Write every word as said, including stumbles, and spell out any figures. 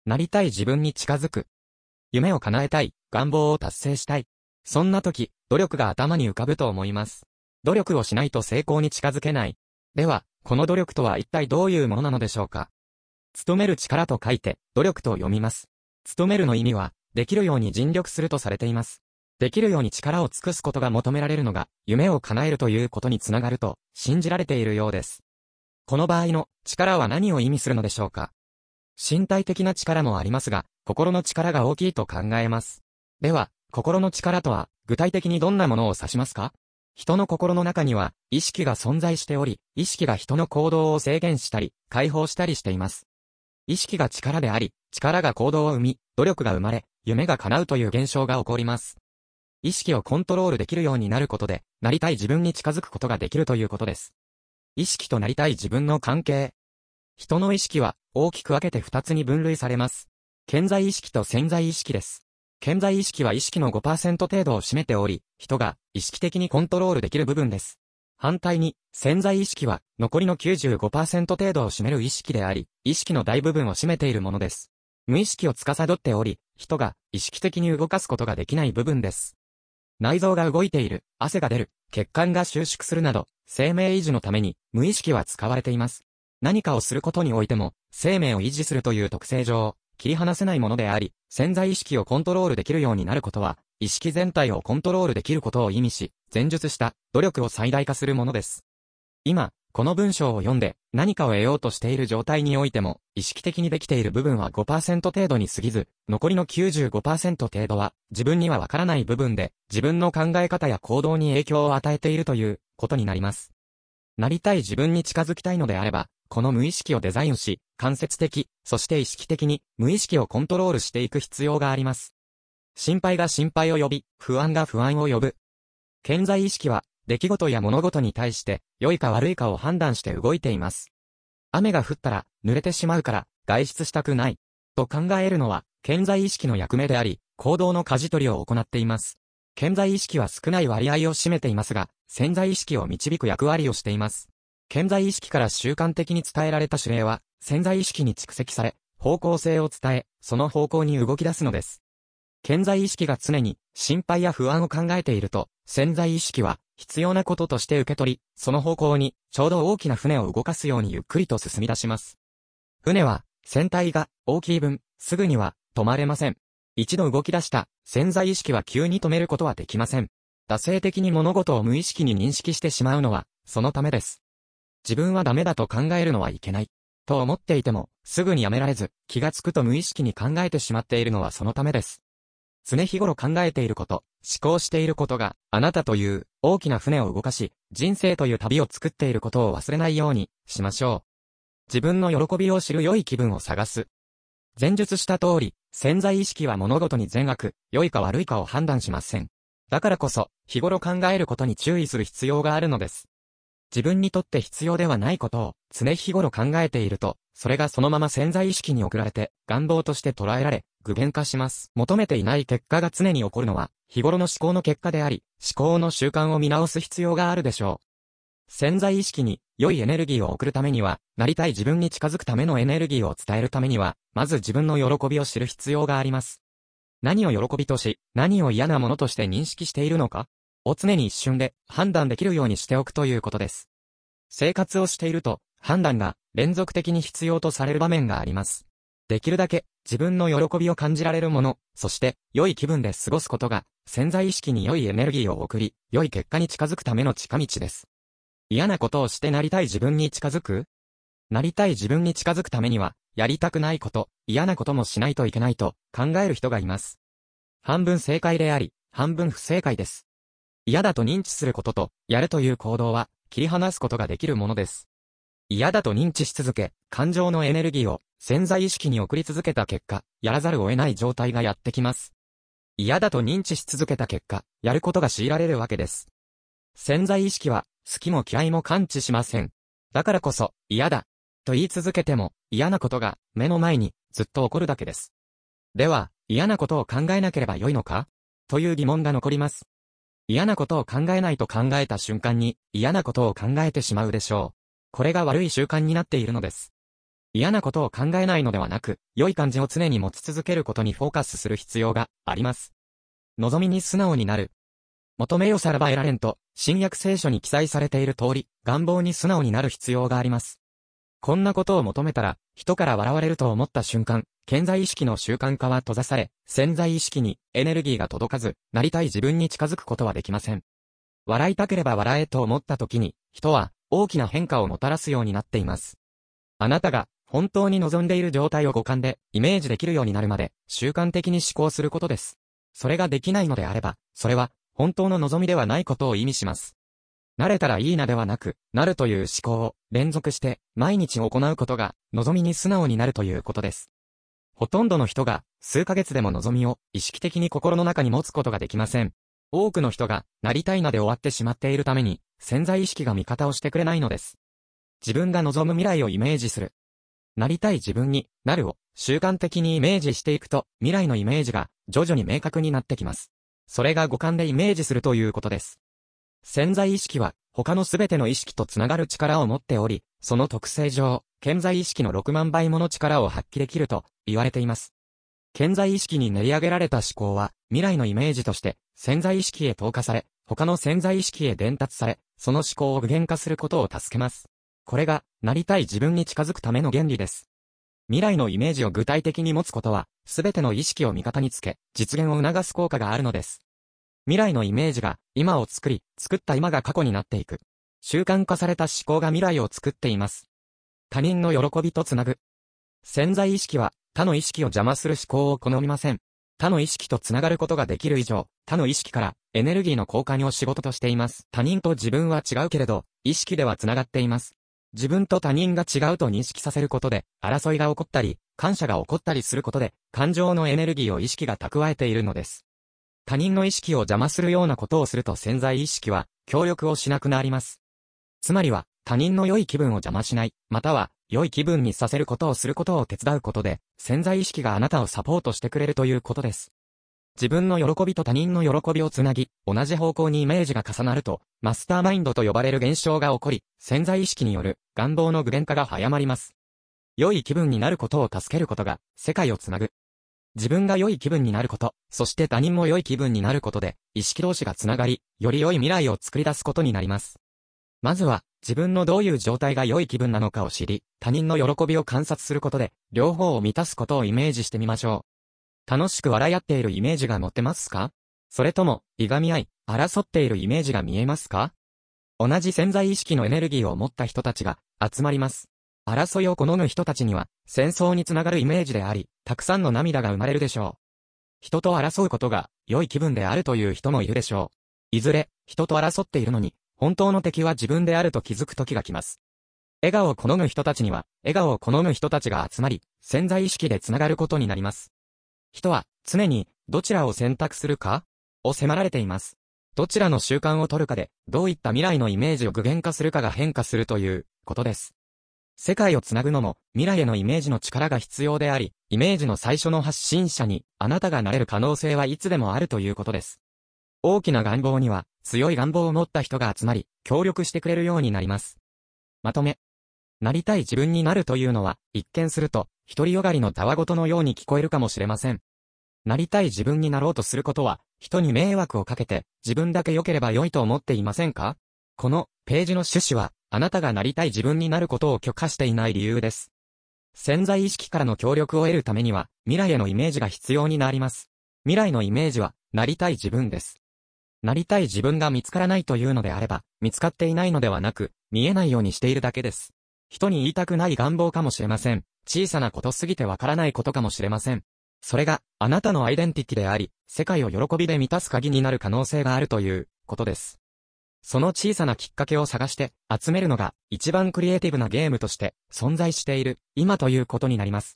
なりたい自分に近づく。夢を叶えたい、願望を達成したい。そんな時、努力が頭に浮かぶと思います。努力をしないと成功に近づけない。では、この努力とは一体どういうものなのでしょうか。努める力と書いて、努力と読みます。努めるの意味は、できるように尽力するとされています。できるように力を尽くすことが求められるのが、夢を叶えるということにつながると、信じられているようです。この場合の力は何を意味するのでしょうか。身体的な力もありますが、心の力が大きいと考えます。では、心の力とは、具体的にどんなものを指しますか？人の心の中には、意識が存在しており、意識が人の行動を制限したり、解放したりしています。意識が力であり、力が行動を生み、努力が生まれ、夢が叶うという現象が起こります。意識をコントロールできるようになることで、なりたい自分に近づくことができるということです。意識となりたい自分の関係。人の意識は大きく分けて二つに分類されます。顕在意識と潜在意識です。顕在意識は意識の ごパーセント 程度を占めており、人が意識的にコントロールできる部分です。反対に、潜在意識は残りの きゅうじゅうごパーセント 程度を占める意識であり、意識の大部分を占めているものです。無意識を司っており、人が意識的に動かすことができない部分です。内臓が動いている、汗が出る、血管が収縮するなど、生命維持のために無意識は使われています。何かをすることにおいても、生命を維持するという特性上、切り離せないものであり、潜在意識をコントロールできるようになることは、意識全体をコントロールできることを意味し、前述した努力を最大化するものです。今、この文章を読んで何かを得ようとしている状態においても、意識的にできている部分は ごパーセント 程度に過ぎず、残りの きゅうじゅうごパーセント 程度は自分にはわからない部分で、自分の考え方や行動に影響を与えているということになります。なりたい自分に近づきたいのであれば、この無意識をデザインし、間接的、そして意識的に無意識をコントロールしていく必要があります。心配が心配を呼び、不安が不安を呼ぶ。顕在意識は、出来事や物事に対して、良いか悪いかを判断して動いています。雨が降ったら、濡れてしまうから、外出したくない。と考えるのは、顕在意識の役目であり、行動の舵取りを行っています。顕在意識は少ない割合を占めていますが、潜在意識を導く役割をしています。顕在意識から習慣的に伝えられた指令は、潜在意識に蓄積され、方向性を伝え、その方向に動き出すのです。顕在意識が常に心配や不安を考えていると、潜在意識は必要なこととして受け取り、その方向にちょうど大きな船を動かすようにゆっくりと進み出します。船は船体が大きい分、すぐには止まれません。一度動き出した潜在意識は急に止めることはできません。惰性的に物事を無意識に認識してしまうのは、そのためです。自分はダメだと考えるのはいけない。と思っていても、すぐにやめられず、気がつくと無意識に考えてしまっているのはそのためです。常日頃考えていること、思考していることが、あなたという大きな船を動かし、人生という旅を作っていることを忘れないようにしましょう。自分の喜びを知る良い気分を探す。前述した通り、潜在意識は物事に善悪、良いか悪いかを判断しません。だからこそ、日頃考えることに注意する必要があるのです。自分にとって必要ではないことを常日頃考えていると、それがそのまま潜在意識に送られて、願望として捉えられ、具現化します。求めていない結果が常に起こるのは、日頃の思考の結果であり、思考の習慣を見直す必要があるでしょう。潜在意識に良いエネルギーを送るためには、なりたい自分に近づくためのエネルギーを伝えるためには、まず自分の喜びを知る必要があります。何を喜びとし、何を嫌なものとして認識しているのかを常に一瞬で判断できるようにしておくということです。生活をしていると、判断が連続的に必要とされる場面があります。できるだけ自分の喜びを感じられるもの、そして良い気分で過ごすことが潜在意識に良いエネルギーを送り、良い結果に近づくための近道です。嫌なことをしてなりたい自分に近づく？なりたい自分に近づくためには、やりたくないこと、嫌なこともしないといけないと考える人がいます。半分正解であり、半分不正解です。嫌だと認知することと、やるという行動は、切り離すことができるものです。嫌だと認知し続け、感情のエネルギーを潜在意識に送り続けた結果、やらざるを得ない状態がやってきます。嫌だと認知し続けた結果、やることが強いられるわけです。潜在意識は、好きも嫌いも感知しません。だからこそ、嫌だ、と言い続けても、嫌なことが目の前にずっと起こるだけです。では、嫌なことを考えなければよいのか？という疑問が残ります。嫌なことを考えないと考えた瞬間に、嫌なことを考えてしまうでしょう。これが悪い習慣になっているのです。 嫌なことを考えないのではなく、良い感じを常に持ち続けることにフォーカスする必要があります。望みに素直になる。求めよさらば得られんと、新約聖書に記載されている通り、願望に素直になる必要があります。こんなことを求めたら、人から笑われると思った瞬間、顕在意識の習慣化は閉ざされ、潜在意識にエネルギーが届かず、なりたい自分に近づくことはできません。笑いたければ笑えと思った時に、人は大きな変化をもたらすようになっています。あなたが本当に望んでいる状態を五感でイメージできるようになるまで、習慣的に思考することです。それができないのであれば、それは本当の望みではないことを意味します。慣れたらいいなではなく、なるという思考を連続して毎日行うことが望みに素直になるということです。ほとんどの人が数ヶ月でも望みを意識的に心の中に持つことができません。多くの人がなりたいなで終わってしまっているために潜在意識が味方をしてくれないのです。自分が望む未来をイメージする。なりたい自分になるを習慣的にイメージしていくと未来のイメージが徐々に明確になってきます。それが五感でイメージするということです。潜在意識は他のすべての意識とつながる力を持っており、その特性上、顕在意識のろくまんばいもの力を発揮できると言われています。顕在意識に練り上げられた思考は未来のイメージとして潜在意識へ投下され、他の潜在意識へ伝達され、その思考を具現化することを助けます。これがなりたい自分に近づくための原理です。未来のイメージを具体的に持つことは、すべての意識を味方につけ、実現を促す効果があるのです。未来のイメージが今を作り、作った今が過去になっていく。習慣化された思考が未来を作っています。他人の喜びとつなぐ。潜在意識は他の意識を邪魔する思考を好みません。他の意識とつながることができる以上、他の意識からエネルギーの交換を仕事としています。他人と自分は違うけれど、意識ではつながっています。自分と他人が違うと認識させることで、争いが起こったり、感謝が起こったりすることで、感情のエネルギーを意識が蓄えているのです。他人の意識を邪魔するようなことをすると潜在意識は協力をしなくなります。つまりは他人の良い気分を邪魔しない、または良い気分にさせることをすることを手伝うことで潜在意識があなたをサポートしてくれるということです。自分の喜びと他人の喜びをつなぎ、同じ方向にイメージが重なると、マスターマインドと呼ばれる現象が起こり、潜在意識による願望の具現化が早まります。良い気分になることを助けることが世界をつなぐ。自分が良い気分になること、そして他人も良い気分になることで、意識同士がつながり、より良い未来を作り出すことになります。まずは、自分のどういう状態が良い気分なのかを知り、他人の喜びを観察することで、両方を満たすことをイメージしてみましょう。楽しく笑い合っているイメージが持てますか？それとも、いがみ合い、争っているイメージが見えますか？同じ潜在意識のエネルギーを持った人たちが集まります。争いを好む人たちには、戦争につながるイメージであり、たくさんの涙が生まれるでしょう。人と争うことが良い気分であるという人もいるでしょう。いずれ、人と争っているのに、本当の敵は自分であると気づく時が来ます。笑顔を好む人たちには、笑顔を好む人たちが集まり、潜在意識でつながることになります。人は、常に、どちらを選択するかを迫られています。どちらの習慣を取るかで、どういった未来のイメージを具現化するかが変化するということです。世界をつなぐのも、未来へのイメージの力が必要であり、イメージの最初の発信者に、あなたがなれる可能性はいつでもあるということです。大きな願望には、強い願望を持った人が集まり、協力してくれるようになります。まとめ。なりたい自分になるというのは、一見すると、独りよがりのたわごとのように聞こえるかもしれません。なりたい自分になろうとすることは、人に迷惑をかけて、自分だけ良ければ良いと思っていませんか？このページの趣旨は、あなたがなりたい自分になることを許可していない理由です。潜在意識からの協力を得るためには、未来へのイメージが必要になります。未来のイメージは、なりたい自分です。なりたい自分が見つからないというのであれば、見つかっていないのではなく、見えないようにしているだけです。人に言いたくない願望かもしれません。小さなことすぎてわからないことかもしれません。それが、あなたのアイデンティティであり、世界を喜びで満たす鍵になる可能性があるということです。その小さなきっかけを探して集めるのが一番クリエイティブなゲームとして存在している今ということになります。